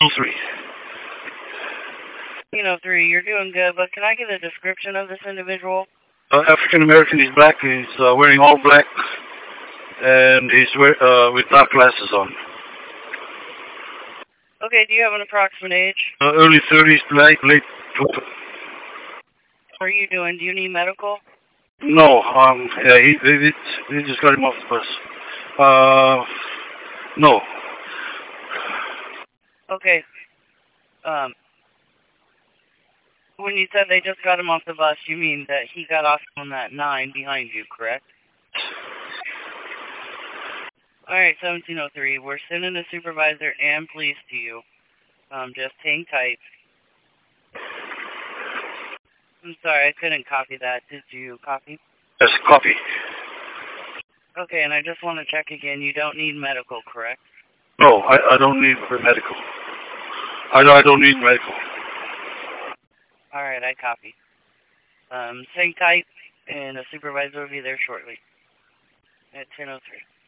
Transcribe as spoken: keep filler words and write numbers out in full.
three. fifteen oh three, you're doing good, but can I get a description of this individual? Uh, African American, he's black, he's uh, wearing all black, and he's wear, uh, with dark glasses on. Okay, do you have an approximate age? Uh, early thirties, late, late. What are you doing? Do you need medical? No, um, yeah, he, he, he just got him off the bus. Uh, no. Okay. Um, when you said they just got him off the bus, you mean that he got off on that nine behind you, correct? Alright, seventeen oh three, we're sending a supervisor and police to you. Um, just hang tight. I'm sorry, I couldn't copy that. Did you copy? Yes, copy. Okay, and I just want to check again. You don't need medical, correct? No, I, I don't need medical. I, I don't need medical. Alright, I copy. Um, hang tight, and a supervisor will be there shortly. At ten oh three.